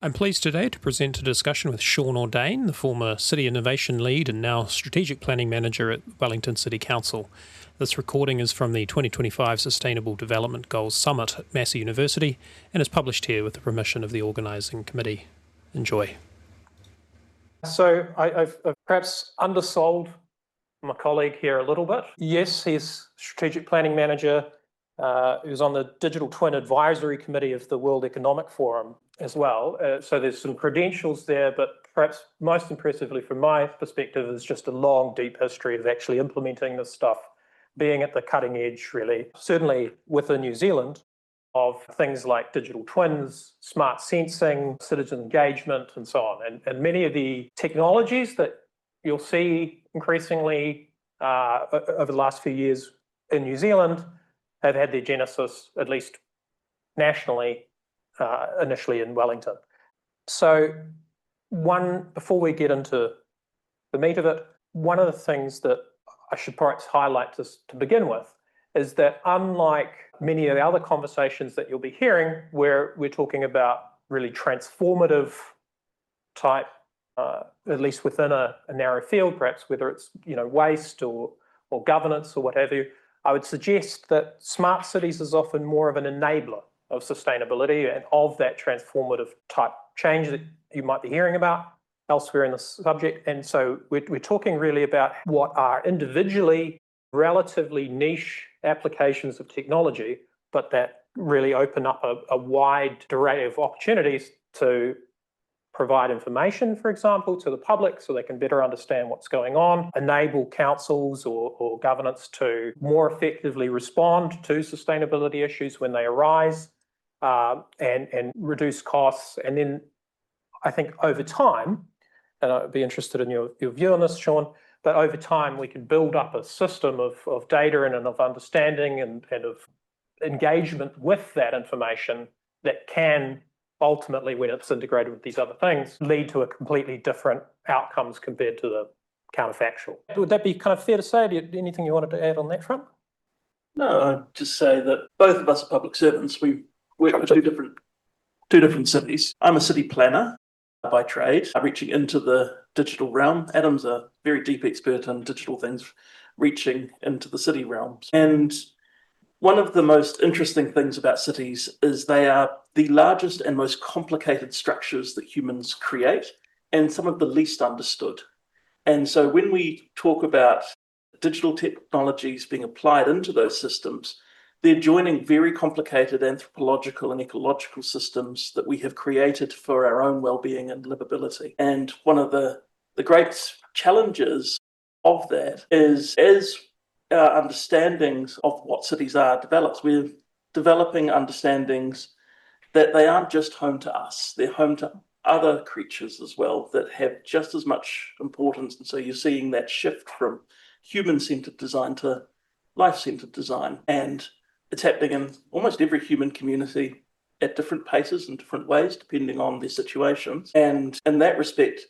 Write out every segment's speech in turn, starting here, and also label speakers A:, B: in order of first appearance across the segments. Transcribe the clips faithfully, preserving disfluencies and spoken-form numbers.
A: I'm pleased today to present a discussion with Sean Ordain, the former City Innovation Lead and now Strategic Planning Manager at Wellington City Council. This recording is from the twenty twenty-five Sustainable Development Goals Summit at Massey University and is published here with the permission of the organising committee. Enjoy.
B: So I, I've, I've perhaps undersold my colleague here a little bit. Yes, he's Strategic Planning Manager, uh, who's on the Digital Twin Advisory Committee of the World Economic Forum as well. Uh, so there's some credentials there, but perhaps most impressively from my perspective is just a long, deep history of actually implementing this stuff, being at the cutting edge, really. Certainly within New Zealand, of things like digital twins, smart sensing, citizen engagement, and so on. And, and many of the technologies that you'll see increasingly uh, over the last few years in New Zealand have had their genesis, at least nationally, uh, initially in Wellington. So one, before we get into the meat of it, one of the things that I should perhaps highlight to, to begin with is that unlike many of the other conversations that you'll be hearing, where we're talking about really transformative type, uh, at least within a, a narrow field, perhaps whether it's you know waste or or governance or what have you, I would suggest that smart cities is often more of an enabler of sustainability and of that transformative type change that you might be hearing about elsewhere in the subject. And so we're, we're talking really about what are individually relatively niche applications of technology, but that really open up a, a wide array of opportunities to provide information, for example, to the public so they can better understand what's going on, enable councils or, or governance to more effectively respond to sustainability issues when they arise, uh, and, and reduce costs. And then I think over time, and I'd be interested in your, your view on this, Sean, but over time we can build up a system of, of data and, and of understanding and, and of engagement with that information that can ultimately, when it's integrated with these other things, lead to a completely different outcomes compared to the counterfactual. Would that be kind of fair to say? Do you, anything you wanted to add on that front?
C: No, I'd just say that both of us are public servants. We work for two different, two different cities. I'm a city planner by trade, reaching into the digital realm. Adam's a very deep expert in digital things, reaching into the city realms. And one of the most interesting things about cities is they are the largest and most complicated structures that humans create, and some of the least understood. And so when we talk about digital technologies being applied into those systems, they're joining very complicated anthropological and ecological systems that we have created for our own well-being and livability. And one of the, the great challenges of that is, as our understandings of what cities are develops, we're developing understandings that they aren't just home to us, they're home to other creatures as well that have just as much importance. And so you're seeing that shift from human-centered design to life-centered design. And it's happening in almost every human community at different paces and different ways, depending on their situations. And in that respect,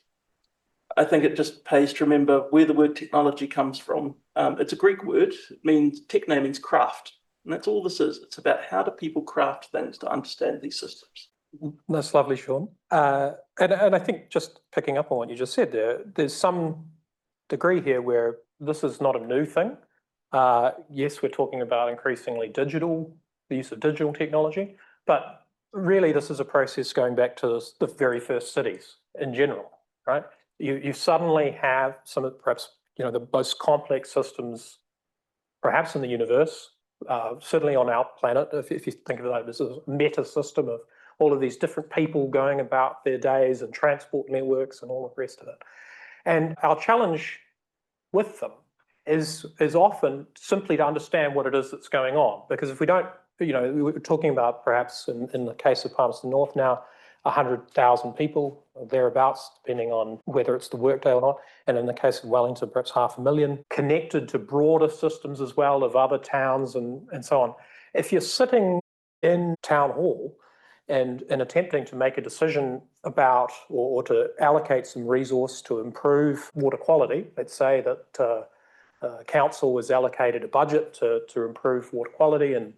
C: I think it just pays to remember where the word technology comes from. Um, it's a Greek word. It means, techne means craft. And that's all this is. It's about how do people craft things to understand these systems.
B: That's lovely, Sean. Uh, and, and I think just picking up on what you just said there, there's some degree here where this is not a new thing. Uh, yes, we're talking about increasingly digital, the use of digital technology, but really this is a process going back to this, the very first cities in general, right? You, you suddenly have some of perhaps, you know, the most complex systems perhaps in the universe, uh, certainly on our planet, if, if you think of it as a meta system of all of these different people going about their days and transport networks and all the rest of it. And our challenge with them is, is often simply to understand what it is that's going on. Because if we don't, you know, we we're talking about perhaps in, in the case of Palmerston North now, one hundred thousand people, thereabouts, depending on whether it's the workday or not. And in the case of Wellington, perhaps half a million, connected to broader systems as well of other towns and, and so on. If you're sitting in town hall and, and attempting to make a decision about or, or to allocate some resource to improve water quality, let's say that uh, uh, council was allocated a budget to, to improve water quality and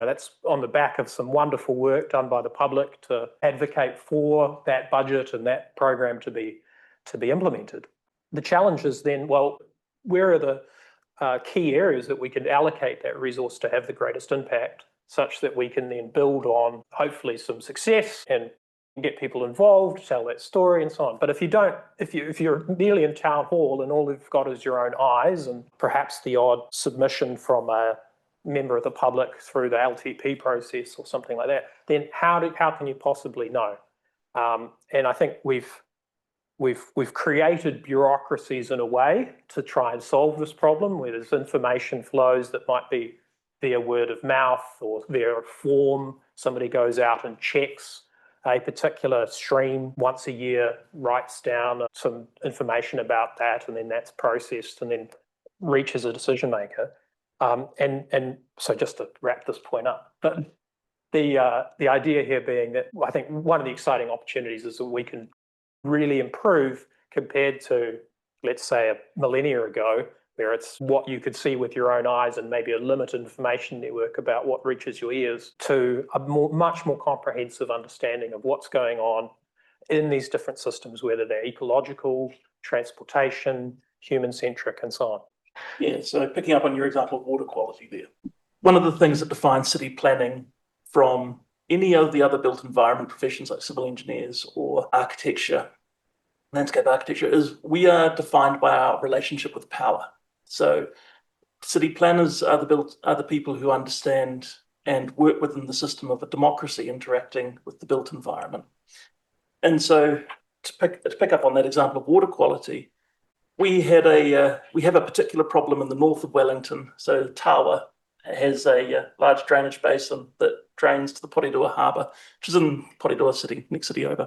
B: And that's on the back of some wonderful work done by the public to advocate for that budget and that program to be to be implemented. The challenge is then, well, where are the uh, key areas that we can allocate that resource to have the greatest impact, such that we can then build on hopefully some success and get people involved, tell that story and so on. But if you don't, if you if you're merely in town hall and all you've got is your own eyes and perhaps the odd submission from a member of the public through the L T P process or something like that, then how do how can you possibly know? Um, and I think we've we've we've created bureaucracies in a way to try and solve this problem, where there's information flows that might be via word of mouth or via a form. Somebody goes out and checks a particular stream once a year, writes down some information about that, and then that's processed and then reaches a decision maker. Um, and and so just to wrap this point up, but the uh, the idea here being that I think one of the exciting opportunities is that we can really improve compared to, let's say, a millennia ago, where it's what you could see with your own eyes and maybe a limited information network about what reaches your ears, to a more, much more comprehensive understanding of what's going on in these different systems, whether they're ecological, transportation, human-centric, and so on.
C: Yeah, so picking up on your example of water quality there, one of the things that defines city planning from any of the other built environment professions like civil engineers or architecture, landscape architecture, is we are defined by our relationship with power. So city planners are the built are the people who understand and work within the system of a democracy interacting with the built environment. And so to pick, to pick up on that example of water quality, we had a uh, we have a particular problem in the north of Wellington. So Tawa has a uh, large drainage basin that drains to the Porirua Harbour, which is in Porirua City, next city over.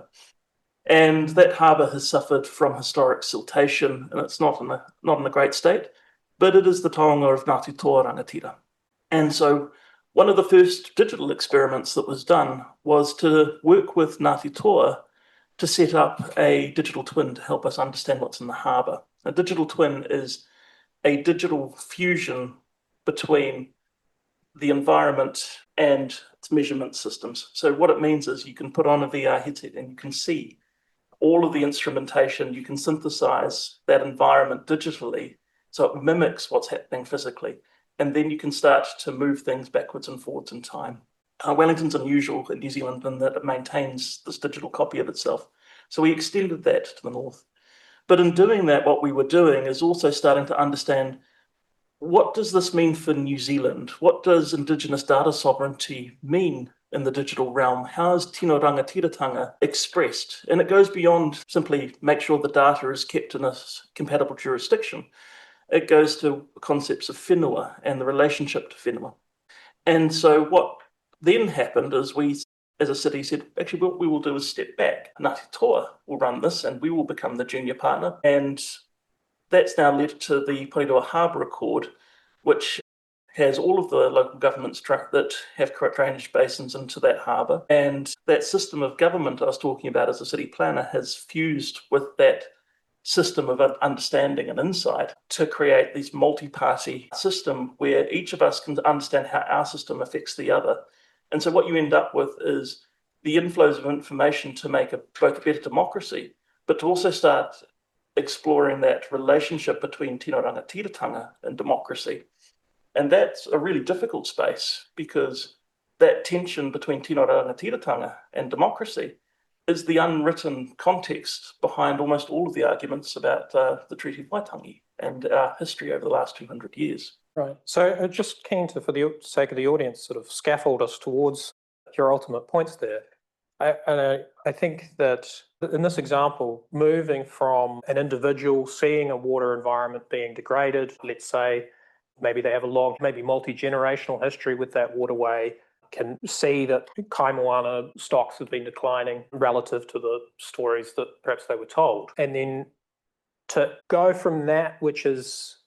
C: And that harbour has suffered from historic siltation, and it's not in a not in a great state, but it is the taonga of Ngāti Toa Rangatira. And so one of the first digital experiments that was done was to work with Ngāti Toa to set up a digital twin to help us understand what's in the harbour. A digital twin is a digital fusion between the environment and its measurement systems. So what it means is you can put on a V R headset and you can see all of the instrumentation. You can synthesize that environment digitally so it mimics what's happening physically. And then you can start to move things backwards and forwards in time. Uh, Wellington's unusual in New Zealand in that it maintains this digital copy of itself. So we extended that to the north. But in doing that, what we were doing is also starting to understand, what does this mean for New Zealand? What does Indigenous data sovereignty mean in the digital realm? How is tino rangatiratanga expressed? And it goes beyond simply make sure the data is kept in a compatible jurisdiction. It goes to concepts of whenua and the relationship to whenua. And so what then happened is we, as a city, said, actually, what we will do is step back. Ngāti Toa will run this and we will become the junior partner. And that's now led to the Porirua Harbour Accord, which has all of the local governments that have drainage basins into that harbour. And that system of government I was talking about as a city planner has fused with that system of understanding and insight to create this multi-party system where each of us can understand how our system affects the other. And so what you end up with is the inflows of information to make a, both a better democracy, but to also start exploring that relationship between tino rangatiratanga and democracy. And that's a really difficult space because that tension between tino rangatiratanga and democracy is the unwritten context behind almost all of the arguments about uh, the Treaty of Waitangi and our history over the last two hundred years.
B: Right. So uh, just keen to, for the sake of the audience, sort of scaffold us towards your ultimate points there. I, and I, I think that in this example, moving from an individual seeing a water environment being degraded, let's say, maybe they have a long, maybe multi-generational history with that waterway, can see that kaimoana stocks have been declining relative to the stories that perhaps they were told. And then to go from that, which is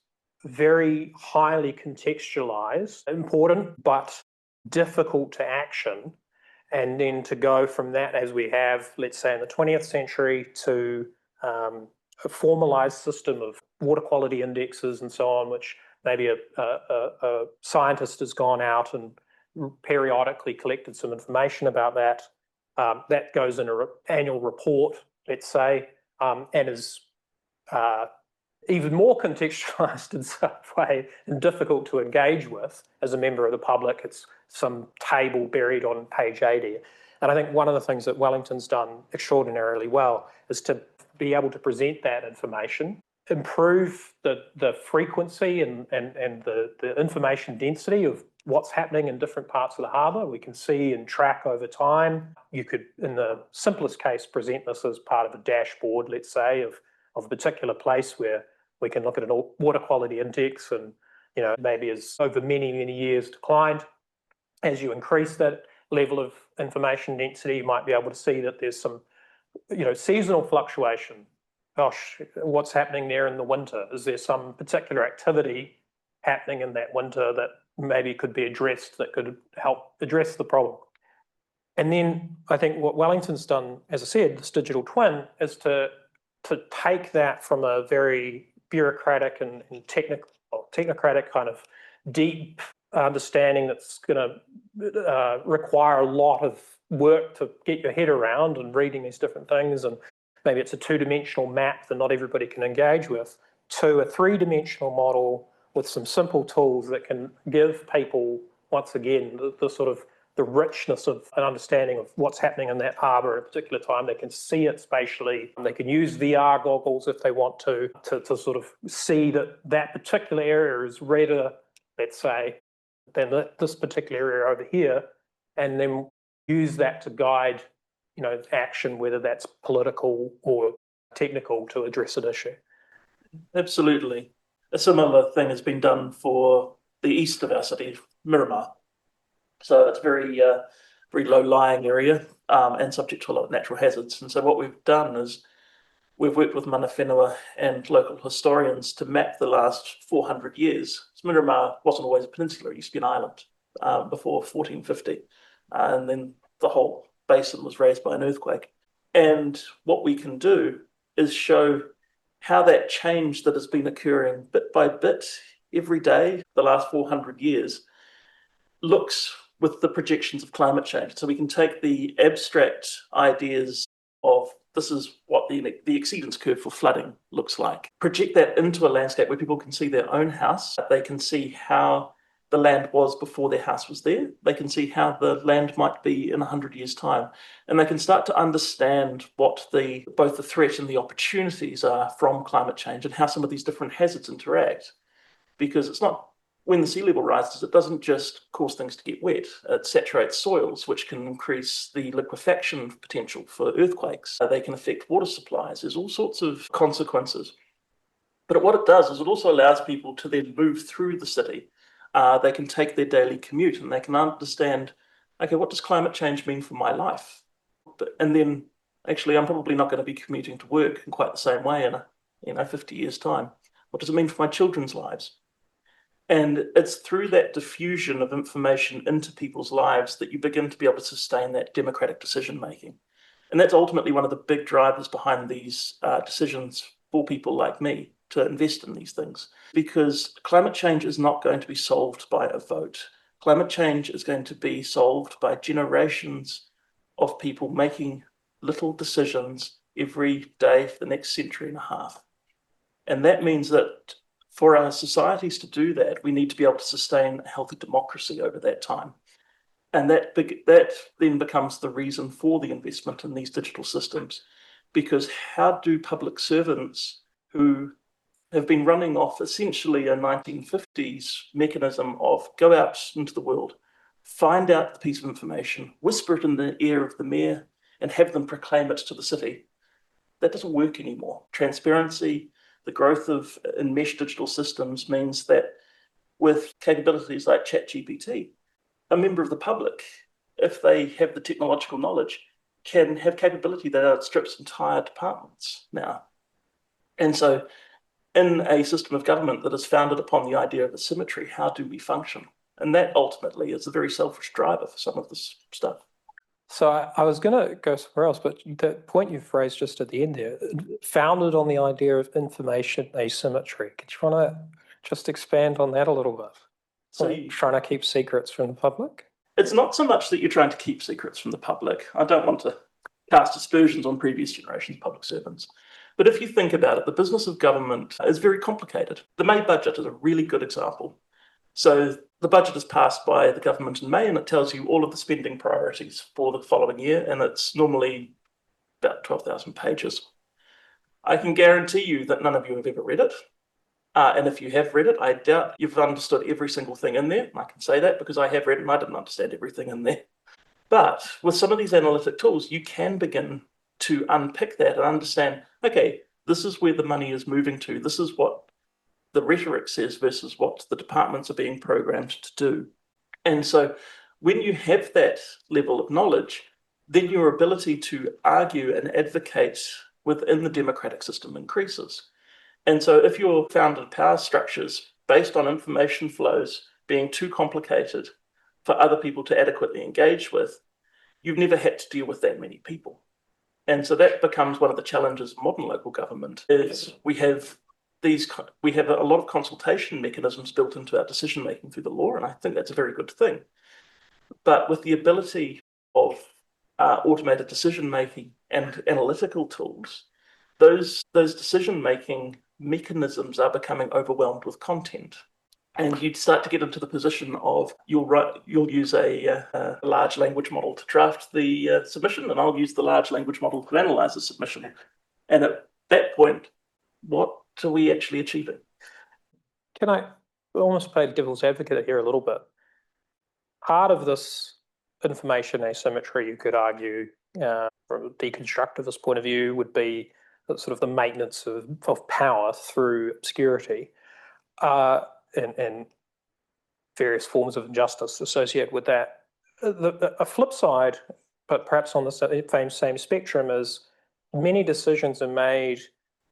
B: very highly contextualized, important, but difficult to action, and then to go from that, as we have, let's say, in the twentieth century, to um, a formalized system of water quality indexes and so on, which maybe a, a, a scientist has gone out and periodically collected some information about that. Um, that goes in an re- annual report, let's say, um, and is uh, even more contextualised in some way and difficult to engage with as a member of the public. It's some table buried on page eighty. And I think one of the things that Wellington's done extraordinarily well is to be able to present that information, improve the, the frequency and, and, and the, the information density of what's happening in different parts of the harbour. We can see and track over time. You could, in the simplest case, present this as part of a dashboard, let's say, of, of a particular place where we can look at an water quality index and, you know, maybe as over many, many years declined. As you increase that level of information density, you might be able to see that there's some, you know, seasonal fluctuation. Gosh, what's happening there in the winter? Is there some particular activity happening in that winter that maybe could be addressed, that could help address the problem? And then I think what Wellington's done, as I said, this digital twin, is to, to take that from a very bureaucratic and, and technical, technocratic kind of deep understanding that's going to uh, require a lot of work to get your head around and reading these different things, and maybe it's a two-dimensional map that not everybody can engage with, to a three-dimensional model with some simple tools that can give people, once again, the, the sort of the richness of an understanding of what's happening in that harbour at a particular time. They can see it spatially. They can use V R goggles if they want to, to, to sort of see that that particular area is redder, let's say, than this particular area over here, and then use that to guide, you know, action, whether that's political or technical, to address an issue.
C: Absolutely. A similar thing has been done for the east of our city, Miramar. So it's a very, uh, very low-lying area um, and subject to a lot of natural hazards. And so what we've done is we've worked with mana whenua and local historians to map the last four hundred years. So Miramar wasn't always a peninsula, it used to be an island um, before fourteen fifty. Uh, and then the whole basin was raised by an earthquake. And what we can do is show how that change that has been occurring bit by bit every day the last four hundred years looks with the projections of climate change. So we can take the abstract ideas of this is what the, the exceedance curve for flooding looks like, project that into a landscape where people can see their own house. They can see how the land was before their house was there. They can see how the land might be in one hundred years' time. And they can start to understand what the both the threat and the opportunities are from climate change and how some of these different hazards interact. Because it's not, when the sea level rises, it doesn't just cause things to get wet. It saturates soils, which can increase the liquefaction potential for earthquakes. They can affect water supplies. There's all sorts of consequences. But what it does is it also allows people to then move through the city. Uh, they can take their daily commute and they can understand, okay, what does climate change mean for my life? But, and then actually, I'm probably not going to be commuting to work in quite the same way in a, you know, fifty years' time. What does it mean for my children's lives? And it's through that diffusion of information into people's lives that you begin to be able to sustain that democratic decision making. And that's ultimately one of the big drivers behind these uh, decisions for people like me to invest in these things. Because climate change is not going to be solved by a vote. Climate change is going to be solved by generations of people making little decisions every day for the next century and a half. And that means that for our societies to do that, we need to be able to sustain a healthy democracy over that time. And that, that then becomes the reason for the investment in these digital systems. Because how do public servants who have been running off essentially a nineteen fifties mechanism of go out into the world, find out the piece of information, whisper it in the ear of the mayor, and have them proclaim it to the city? That doesn't work anymore. Transparency, the growth of enmeshed digital systems means that with capabilities like ChatGPT, a member of the public, if they have the technological knowledge, can have capability that outstrips entire departments now. And so in a system of government that is founded upon the idea of asymmetry, how do we function? And that ultimately is a very selfish driver for some of this stuff.
B: So I, I was going to go somewhere else, but the point you've raised just at the end there, founded on the idea of information asymmetry. Could you want to just expand on that a little bit?
C: So
B: you trying to keep secrets from the public?
C: it's not so much that you're trying to keep secrets from the public. I don't want to cast aspersions on previous generations of public servants. But if you think about it, the business of government is very complicated. The May budget is a really good example. So the budget is passed by the government in May, and it tells you all of the spending priorities for the following year, and it's normally about twelve thousand pages. I can guarantee you that none of you have ever read it. Uh, and if you have read it, I doubt you've understood every single thing in there. I can say that because I have read it and I didn't understand everything in there. But with some of these analytic tools, you can begin to unpick that and understand, okay, this is where the money is moving to. This is what the rhetoric says versus what the departments are being programmed to do. And so when you have that level of knowledge, then your ability to argue and advocate within the democratic system increases. And so if your founded power structures based on information flows being too complicated for other people to adequately engage with, you've never had to deal with that many people. And so that becomes one of the challenges of modern local government is we have these we have a lot of consultation mechanisms built into our decision making through the law, and I think that's a very good thing. But with the ability of uh, automated decision making and analytical tools, those those decision making mechanisms are becoming overwhelmed with content. And you'd start to get into the position of you'll write, you'll use a, a large language model to draft the uh, submission, and I'll use the large language model to analyze the submission. And at that point, what are we actually achieving?
B: Can I almost play devil's advocate here a little bit? Part of this information asymmetry, you could argue, uh, from a deconstructivist point of view, would be sort of the maintenance of, of power through obscurity. Uh, And, and various forms of injustice associated with that. The, the, a flip side, but perhaps on the same, same spectrum, is many decisions are made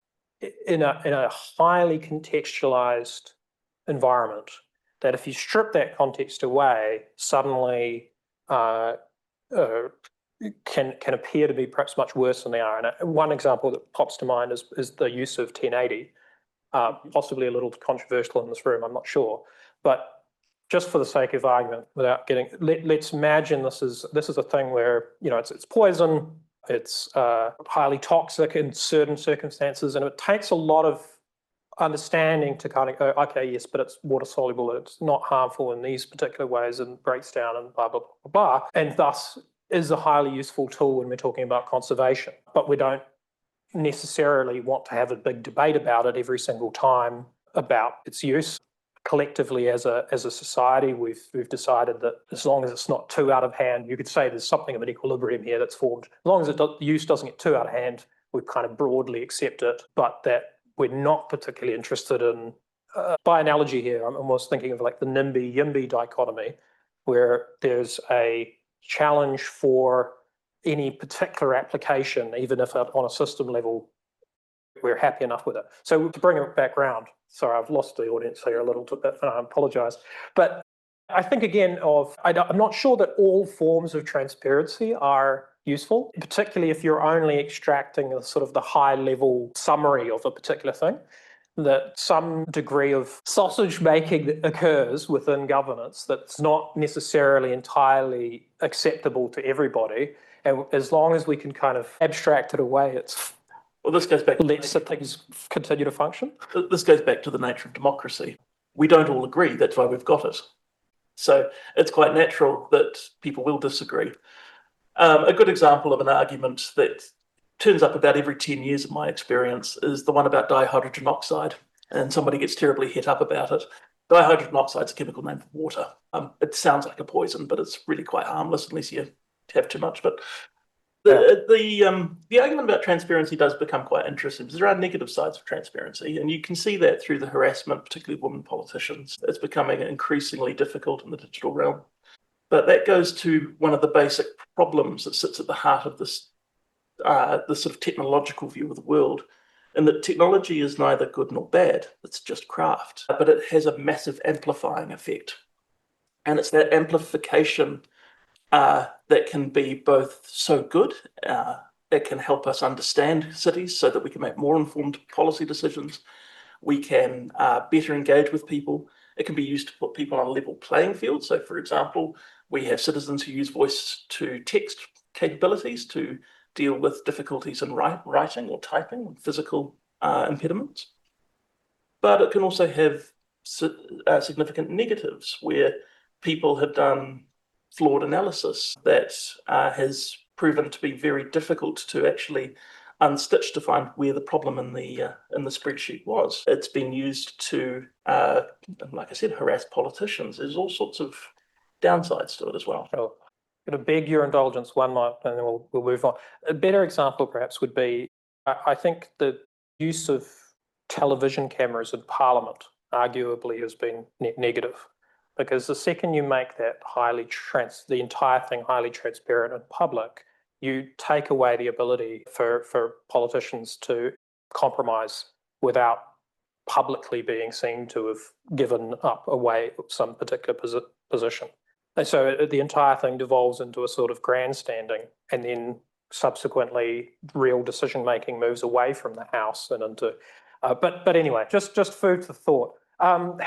B: in a, in a highly contextualized environment that if you strip that context away, suddenly uh, uh, can, can appear to be perhaps much worse than they are. And one example that pops to mind is, is the use of ten eighty. Uh, possibly a little controversial in this room, I'm not sure. But just for the sake of argument, without getting, let, let's imagine this is this is a thing where, you know, it's it's poison, it's uh, highly toxic in certain circumstances, and it takes a lot of understanding to kind of go, okay, yes, but it's water soluble, it's not harmful in these particular ways, and breaks down and blah, blah, blah, blah, and thus is a highly useful tool when we're talking about conservation. But we don't necessarily want to have a big debate about it every single time about its use. Collectively, as a as a society, we've we've decided that as long as it's not too out of hand, you could say there's something of an equilibrium here that's formed. As long as it do, the use doesn't get too out of hand, we kind of broadly accept it, but that we're not particularly interested in. Uh, by analogy here, I'm almost thinking of like the NIMBY-YIMBY dichotomy, where there's a challenge for any particular application, even if on a system level we're happy enough with it. So to bring it back round, sorry, I've lost the audience here a little bit, and I apologise. But I think again of, I'm not sure that all forms of transparency are useful, particularly if you're only extracting a sort of the high level summary of a particular thing, that some degree of sausage making that occurs within governance that's not necessarily entirely acceptable to everybody. And as long as we can kind of abstract it away, it's
C: well, this goes back.
B: Let's let things continue to function.
C: This goes back to the nature of democracy. We don't all agree. That's why we've got it. So it's quite natural that people will disagree. Um, a good example of an argument that turns up about every ten years in my experience is the one about dihydrogen oxide, and somebody gets terribly hit up about it. Dihydrogen oxide is a chemical name for water. Um, it sounds like a poison, but it's really quite harmless unless you have too much. But the yeah. the um, the argument about transparency does become quite interesting because there are negative sides of transparency, and you can see that through the harassment, particularly of women politicians. It's becoming increasingly difficult in the digital realm. But that goes to one of the basic problems that sits at the heart of this, uh, the sort of technological view of the world, and that technology is neither good nor bad. It's just craft, but it has a massive amplifying effect, and it's that amplification Uh, that can be both so good, uh, it can help us understand cities so that we can make more informed policy decisions. We can uh, better engage with people. It can be used to put people on a level playing field. So, for example, We have citizens who use voice to text capabilities to deal with difficulties in write, writing or typing, physical uh, impediments. But it can also have uh, significant negatives where people have done flawed analysis that uh, has proven to be very difficult to actually unstitch to find where the problem in the uh, in the spreadsheet was. It's been used to, uh, like I said, harass politicians. There's all sorts of downsides to it as well.
B: Sure. I'm going to beg your indulgence one more, and then we'll, we'll move on. A better example, perhaps, would be I, I think the use of television cameras in Parliament arguably has been net negative, because the second you make that highly trans, the entire thing highly transparent and public, you take away the ability for, for politicians to compromise without publicly being seen to have given up away some particular posi- position. And so the entire thing devolves into a sort of grandstanding, and then subsequently real decision making moves away from the House and into. Uh, but but anyway, just just food for thought. Um,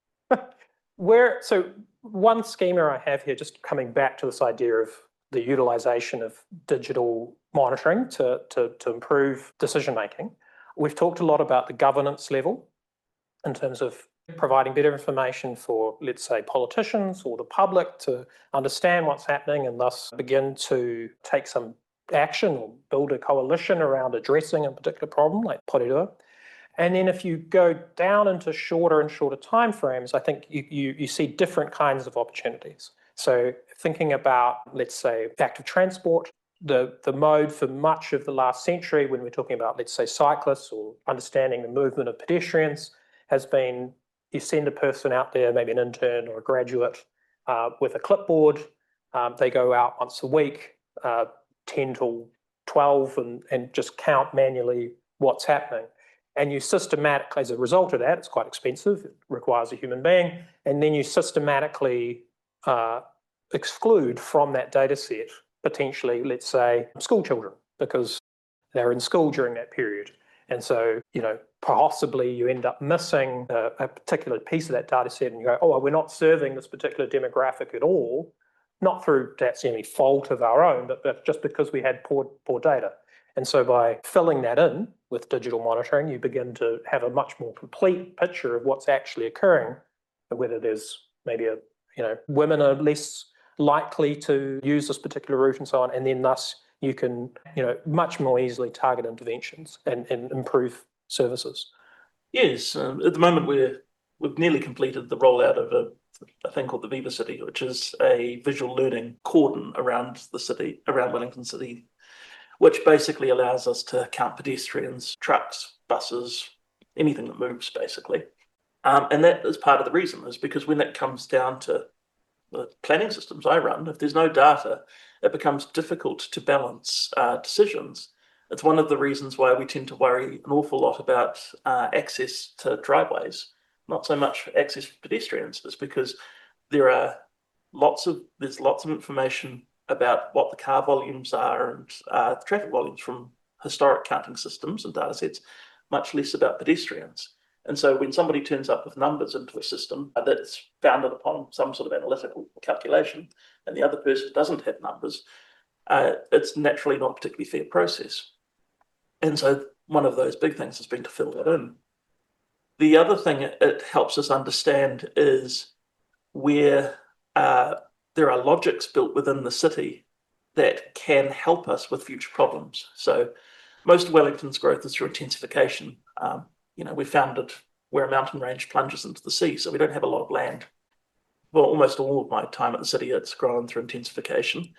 B: where so one schema I have here, just coming back to this idea of the utilisation of digital monitoring to to to improve decision making. We've talked a lot about the governance level in terms of providing better information for, let's say, politicians or the public to understand what's happening and thus begin to take some action or build a coalition around addressing a particular problem like Porirua. And then if you go down into shorter and shorter timeframes, I think you, you, you see different kinds of opportunities. So thinking about, let's say, active transport, the, the mode for much of the last century when we're talking about, let's say, cyclists or understanding the movement of pedestrians has been you send a person out there, maybe an intern or a graduate, uh, with a clipboard. Um, they go out once a week, uh, ten till twelve, and, and just count manually what's happening. And you systematically, as a result of that, it's quite expensive, it requires a human being, and then you systematically uh, exclude from that data set potentially, let's say, school children, because they're in school during that period. And so, you know, possibly you end up missing a, a particular piece of that data set and you go, oh, well, we're not serving this particular demographic at all, not through that's any fault of our own, but, but just because we had poor, poor data. And so by filling that in with digital monitoring, you begin to have a much more complete picture of what's actually occurring, whether there's maybe a, you know, women are less likely to use this particular route and so on, and then thus you can, you know, much more easily target interventions and, and improve services.
C: Yes, um, at the moment we're, we've nearly completed the rollout of a, a thing called the Viva City, which is a visual learning cordon around the city, around Wellington City, which basically allows us to count pedestrians, trucks, buses, anything that moves, basically. Um, and that is part of the reason, is because when it comes down to the planning systems I run, if there's no data, it becomes difficult to balance uh, decisions. It's one of the reasons why we tend to worry an awful lot about uh, access to driveways, not so much access for pedestrians. It's because there are lots of there's lots of information about what the car volumes are and uh, the traffic volumes from historic counting systems and data sets, much less about pedestrians. And so when somebody turns up with numbers into a system that's founded upon some sort of analytical calculation, and the other person doesn't have numbers, uh, it's naturally not a particularly fair process. And so one of those big things has been to fill that in. The other thing it helps us understand is where uh, there are logics built within the city that can help us with future problems. So most of Wellington's growth is through intensification. Um, you know, we found it where a mountain range plunges into the sea, so we don't have a lot of land. Well, almost all of my time at the city, it's grown through intensification.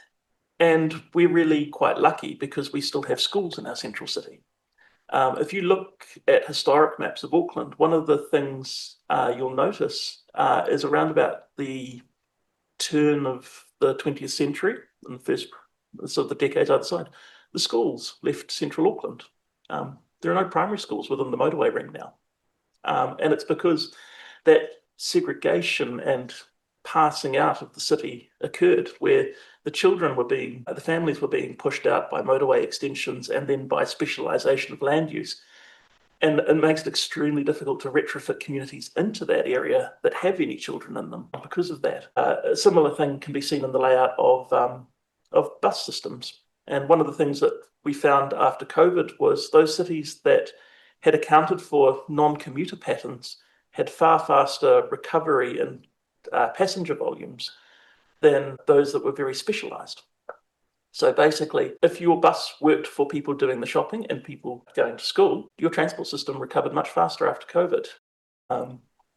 C: And we're really quite lucky because we still have schools in our central city. Um, if you look at historic maps of Auckland, one of the things uh, you'll notice uh, is around about the turn of the twentieth century, in the first sort of the decades either side, the schools left central Auckland. Um, there are no primary schools within the motorway ring now. Um, and it's because that segregation and passing out of the city occurred, where the children were being, the families were being pushed out by motorway extensions and then by specialisation of land use. And it makes it extremely difficult to retrofit communities into that area that have any children in them because of that. Uh, a similar thing can be seen in the layout of um, of bus systems. And one of the things that we found after COVID was those cities that had accounted for non-commuter patterns had far faster recovery in uh, passenger volumes than those that were very specialised. So basically, if your bus worked for people doing the shopping and people going to school, your transport system recovered much faster after COVID. Um,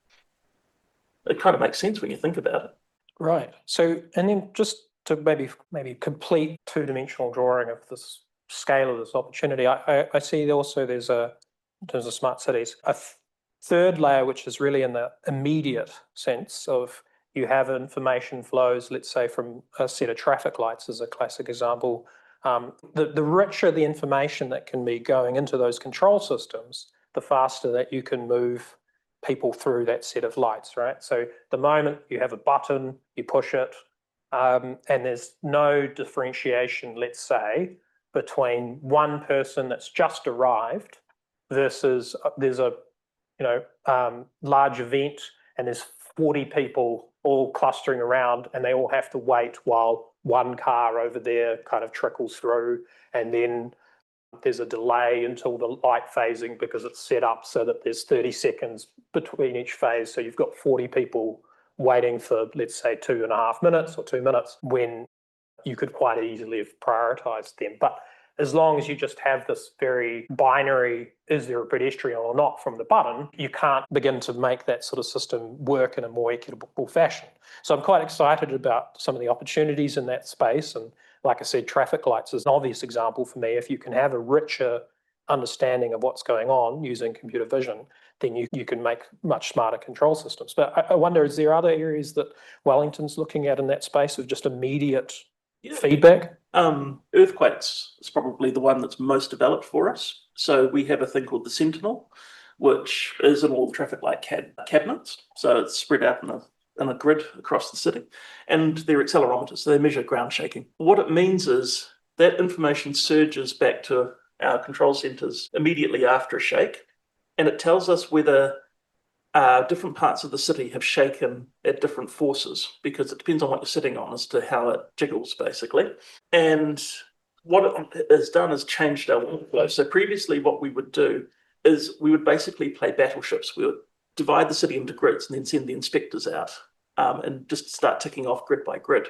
C: it kind of makes sense when you think about it.
B: Right. So, and then just to maybe maybe complete two-dimensional drawing of this scale of this opportunity, I, I, I see also there's a, in terms of smart cities, a th- third layer, which is really in the immediate sense of you have information flows, let's say from a set of traffic lights as a classic example. Um, the, the richer the information that can be going into those control systems, the faster that you can move people through that set of lights, right? So the moment you have a button, you push it, um, and there's no differentiation, let's say, between one person that's just arrived versus uh, there's a you know um, large event and there's forty people all clustering around and they all have to wait while one car over there kind of trickles through, and then there's a delay until the light phasing because it's set up so that there's thirty seconds between each phase. So you've got forty people waiting for, let's say, two and a half minutes or two minutes when you could quite easily have prioritized them. But as long as you just have this very binary, is there a pedestrian or not from the button, you can't begin to make that sort of system work in a more equitable fashion. So I'm quite excited about some of the opportunities in that space. And like I said, traffic lights is an obvious example for me. If you can have a richer understanding of what's going on using computer vision, then you, you can make much smarter control systems. But I, I wonder, is there other areas that Wellington's looking at in that space of just immediate yeah. feedback?
C: Um, earthquakes is probably the one that's most developed for us. So we have a thing called the Sentinel, which is in all the traffic light cab- cabinets. So it's spread out in a, in a grid across the city. And they're accelerometers, so they measure ground shaking. What it means is that information surges back to our control centres immediately after a shake, and it tells us whether uh, different parts of the city have shaken at different forces, because it depends on what you're sitting on as to how it jiggles, basically. And what it has done is changed our workflow. So previously what we would do is we would basically play battleships. We would divide the city into grids and then send the inspectors out um, and just start ticking off grid by grid.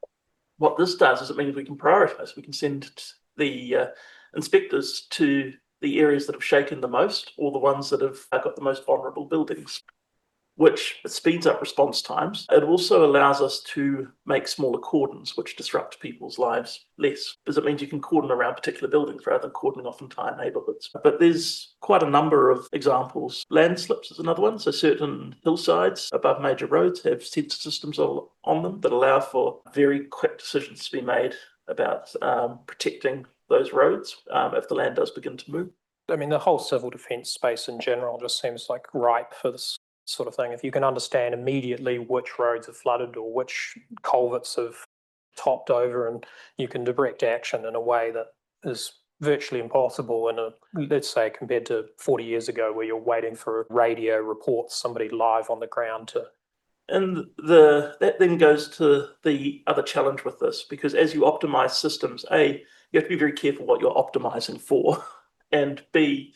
C: What this does is it means we can prioritise. We can send the uh, inspectors to the areas that have shaken the most, or the ones that have got the most vulnerable buildings, which speeds up response times. It also allows us to make smaller cordons, which disrupt people's lives less, because it means you can cordon around particular buildings rather than cordoning off entire neighbourhoods. But there's quite a number of examples. Landslips is another one. So certain hillsides above major roads have sensor systems on them that allow for very quick decisions to be made about um, protecting those roads um, if the land does begin to move.
B: I mean, the whole civil defence space in general just seems like ripe for this sort of thing. If you can understand immediately which roads are flooded or which culverts have topped over, and you can direct action in a way that is virtually impossible in a, let's say, compared to forty years ago where you're waiting for radio reports, somebody live on the ground to.
C: And the that then goes to the other challenge with this, because as you optimize systems, A, you have to be very careful what you're optimizing for, and B,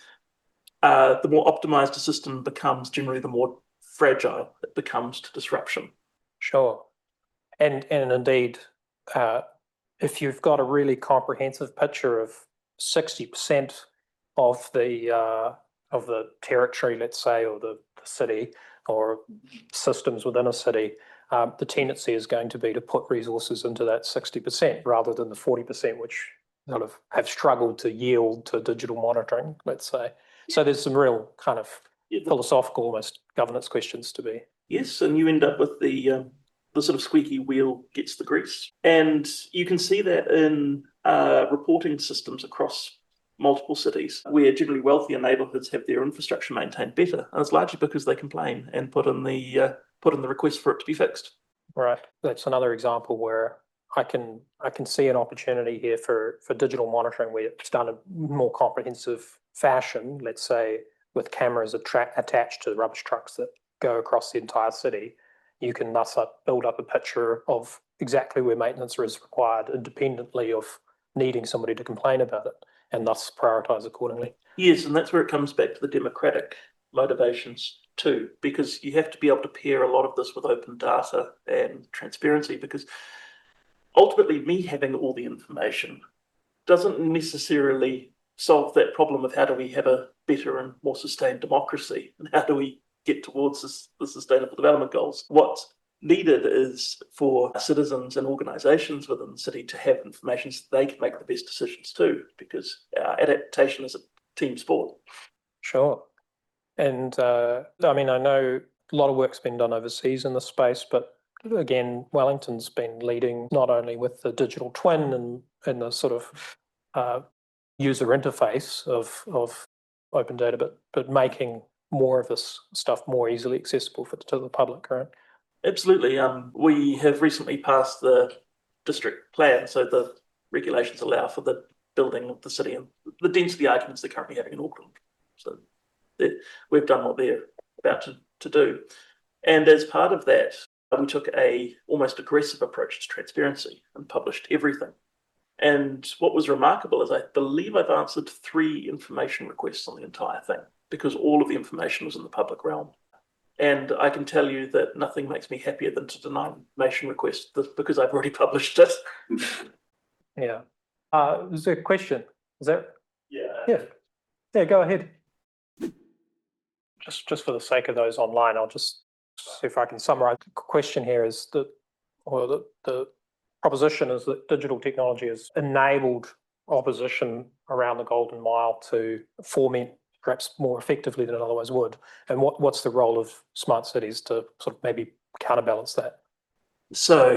C: uh, the more optimized a system becomes, generally the more fragile it becomes to disruption.
B: Sure. And and indeed, uh, if you've got a really comprehensive picture of sixty percent of the uh, of the territory, let's say, or the, the city, or systems within a city, um, the tendency is going to be to put resources into that sixty percent rather than the forty percent, which sort of have struggled to yield to digital monitoring, let's say. So there's some real kind of yeah, the, philosophical, almost governance questions to be.
C: Yes, and you end up with the um, the sort of squeaky wheel gets the grease. And you can see that in uh, reporting systems across multiple cities, where generally wealthier neighbourhoods have their infrastructure maintained better. And it's largely because they complain and put in the uh, put in the request for it to be fixed.
B: Right. That's another example where I can I can see an opportunity here for, for digital monitoring where it's done in a more comprehensive fashion, let's say with cameras attra- attached to the rubbish trucks that go across the entire city, you can thus up, build up a picture of exactly where maintenance is required independently of needing somebody to complain about it, and thus prioritise accordingly.
C: Yes, and that's where it comes back to the democratic motivations too, because you have to be able to pair a lot of this with open data and transparency, because ultimately me having all the information doesn't necessarily solve that problem of how do we have a better and more sustained democracy, and how do we get towards this, the sustainable development goals. What's needed is for citizens and organisations within the city to have information so they can make the best decisions too, because uh, adaptation is a team sport.
B: Sure. And uh, I mean, I know a lot of work's been done overseas in this space, but again, Wellington's been leading not only with the digital twin and, and the sort of uh, user interface of, of open data, but, but making more of this stuff more easily accessible for, to the public, right?
C: Absolutely. Um, we have recently passed the district plan, so the regulations allow for the building of the city and the density arguments they're currently having in Auckland. So we've done what they're about to, to do. And as part of that, we took a almost aggressive approach to transparency and published everything. And what was remarkable is I believe I've answered three information requests on the entire thing, because all of the information was in the public realm. And I can tell you that nothing makes me happier than to deny information requests because I've already published it.
B: Yeah. Uh, is there a question? Is that?
C: Yeah.
B: Yeah. Yeah, go ahead. Just, just for the sake of those online, I'll just see if I can summarise. The question here is that, or the, the proposition is that digital technology has enabled opposition around the Golden Mile to foment perhaps more effectively than it otherwise would. And what, what's the role of smart cities to sort of maybe counterbalance that?
C: So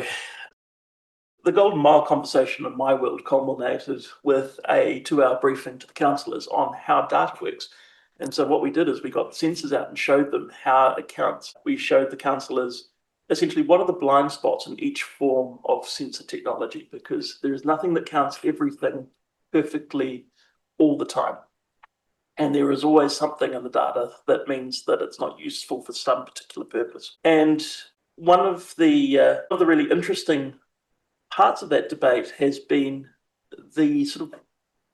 C: the Golden Mile conversation in my world culminated with a two-hour briefing to the councillors on how data works. And so what we did is we got the sensors out and showed them how it counts. We showed the councillors essentially what are the blind spots in each form of sensor technology, because there is nothing that counts everything perfectly all the time. And there is always something in the data that means that it's not useful for some particular purpose. And one of the, uh, one of the really interesting parts of that debate has been the sort of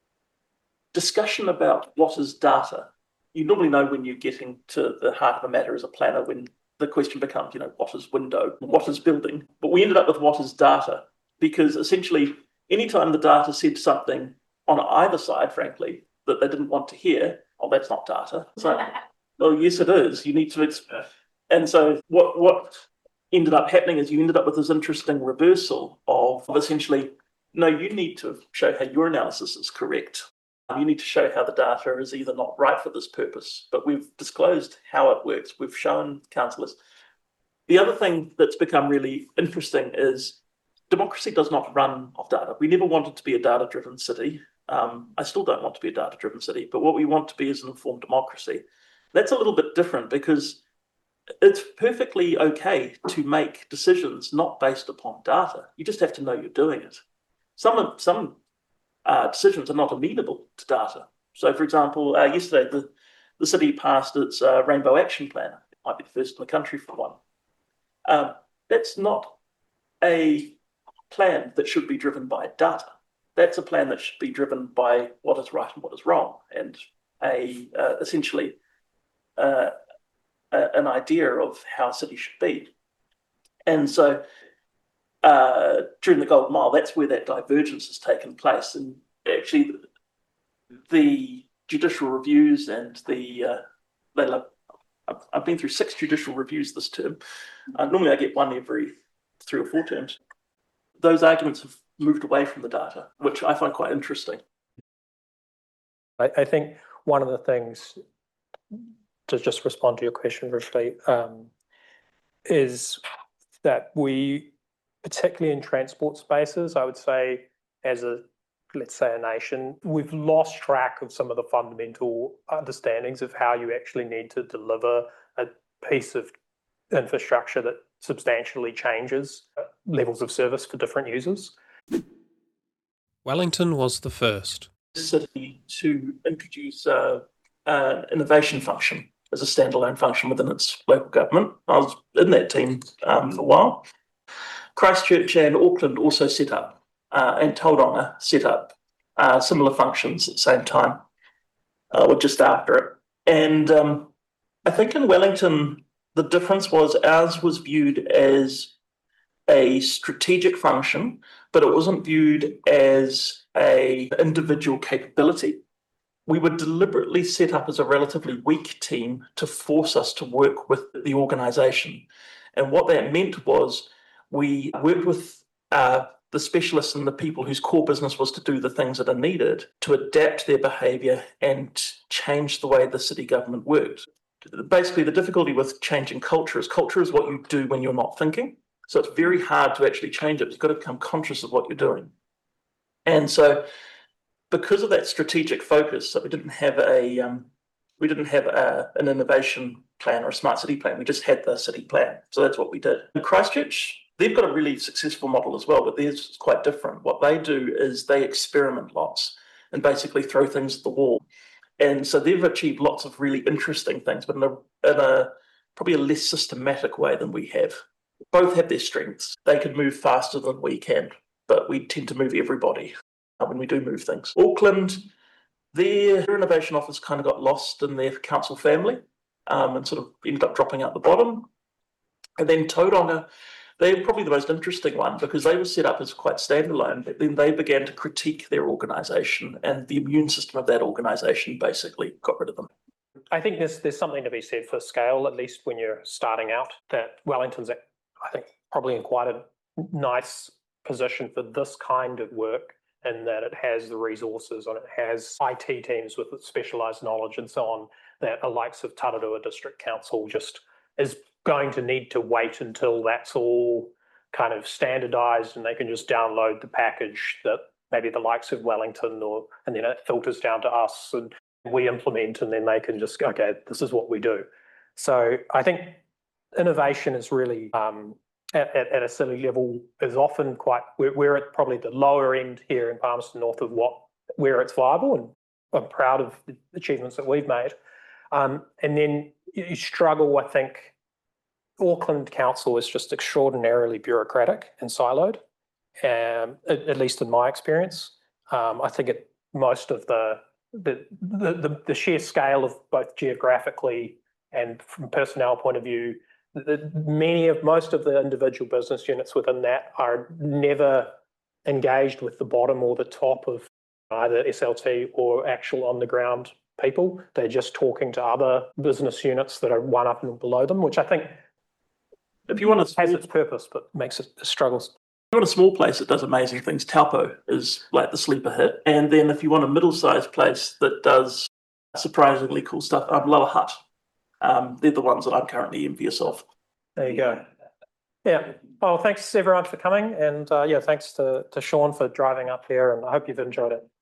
C: discussion about what is data. You normally know when you're getting to the heart of the matter as a planner when the question becomes, you know, what is window, what is building? But we ended up with what is data, because essentially anytime the data said something on either side, frankly, that they didn't want to hear, oh, that's not data. It's like, well, yes, it is. You need to, exp- and so what what ended up happening is you ended up with this interesting reversal of, of essentially, no, you need to show how your analysis is correct. You need to show how the data is either not right for this purpose, but we've disclosed how it works. We've shown councillors. The other thing that's become really interesting is democracy does not run off data. We never wanted to be a data-driven city. Um, I still don't want to be a data-driven city, but what we want to be is an informed democracy. That's a little bit different because it's perfectly okay to make decisions not based upon data. You just have to know you're doing it. Some of, some uh, decisions are not amenable to data. So, for example, uh, yesterday the, the city passed its uh, Rainbow Action Plan. It might be the first in the country for one. Um, that's not a plan that should be driven by data. That's a plan that should be driven by what is right and what is wrong, and a uh, essentially uh, a, an idea of how a city should be. And so uh, during the Golden Mile, that's where that divergence has taken place. And actually, the, the judicial reviews and the uh, they love, I've, I've been through six judicial reviews this term. Uh, normally, I get one every three or four terms. Those arguments have moved away from the data, which I find quite interesting.
B: I, I think one of the things, to just respond to your question briefly, um, is that we, particularly in transport spaces, I would say as a, let's say a nation, we've lost track of some of the fundamental understandings of how you actually need to deliver a piece of infrastructure that substantially changes levels of service for different users.
A: Wellington was the first
C: City to introduce uh, an innovation function as a standalone function within its local government. I was in that team um, for a while. Christchurch and Auckland also set up, uh, and Tauranga set up uh, similar functions at the same time, uh, or just after it. And um, I think in Wellington, the difference was ours was viewed as a strategic function, but it wasn't viewed as a individual capability. We were deliberately set up as a relatively weak team to force us to work with the organisation. And what that meant was we worked with uh, the specialists and the people whose core business was to do the things that are needed to adapt their behaviour and change the way the city government worked. Basically, the difficulty with changing culture is culture is what you do when you're not thinking. So it's very hard to actually change it. You've got to become conscious of what you're doing. And so because of that strategic focus, so we didn't have a um, we didn't have a, an innovation plan or a smart city plan. We just had the city plan. So that's what we did. In Christchurch, they've got a really successful model as well, but theirs is quite different. What they do is they experiment lots and basically throw things at the wall. And so they've achieved lots of really interesting things, but in a, in a probably a less systematic way than we have. Both have their strengths. They can move faster than we can, but we tend to move everybody when we do move things. Auckland, their innovation office kind of got lost in their council family um, and sort of ended up dropping out the bottom. And then Tauranga, they're probably the most interesting one because they were set up as quite standalone, but then they began to critique their organisation and the immune system of that organisation basically got rid of them.
B: I think there's there's something to be said for scale, at least when you're starting out, that Wellington's, I think, probably in quite a nice position for this kind of work, in that it has the resources and it has I T teams with specialised knowledge and so on, that the likes of Tararua District Council just is going to need to wait until that's all kind of standardised and they can just download the package that maybe the likes of Wellington, or and then it filters down to us and we implement, and then they can just go, okay, this is what we do. So I think innovation is really um, At, at, at a city level is often quite, we're, we're at probably the lower end here in Palmerston North of what, where it's viable, and I'm proud of the achievements that we've made. Um, and then you struggle, I think, Auckland Council is just extraordinarily bureaucratic and siloed, um, at, at least in my experience. Um, I think it, most of the the, the the the sheer scale of both geographically and from personnel point of view, the, many of most of the individual business units within that are never engaged with the bottom or the top of either S L T or actual on the ground people. They're just talking to other business units that are one up and below them, which I think,
C: if you want to,
B: has its purpose, but makes it struggles.
C: If you want a small place that does amazing things, Taupo is like the sleeper hit. And then if you want a middle-sized place that does surprisingly cool stuff, um, Lower Hutt. Um, they're the ones that I'm currently envious of.
B: There you go. Yeah. Well, thanks everyone for coming, and uh, yeah, thanks to, to Sean for driving up here, and I hope you've enjoyed it.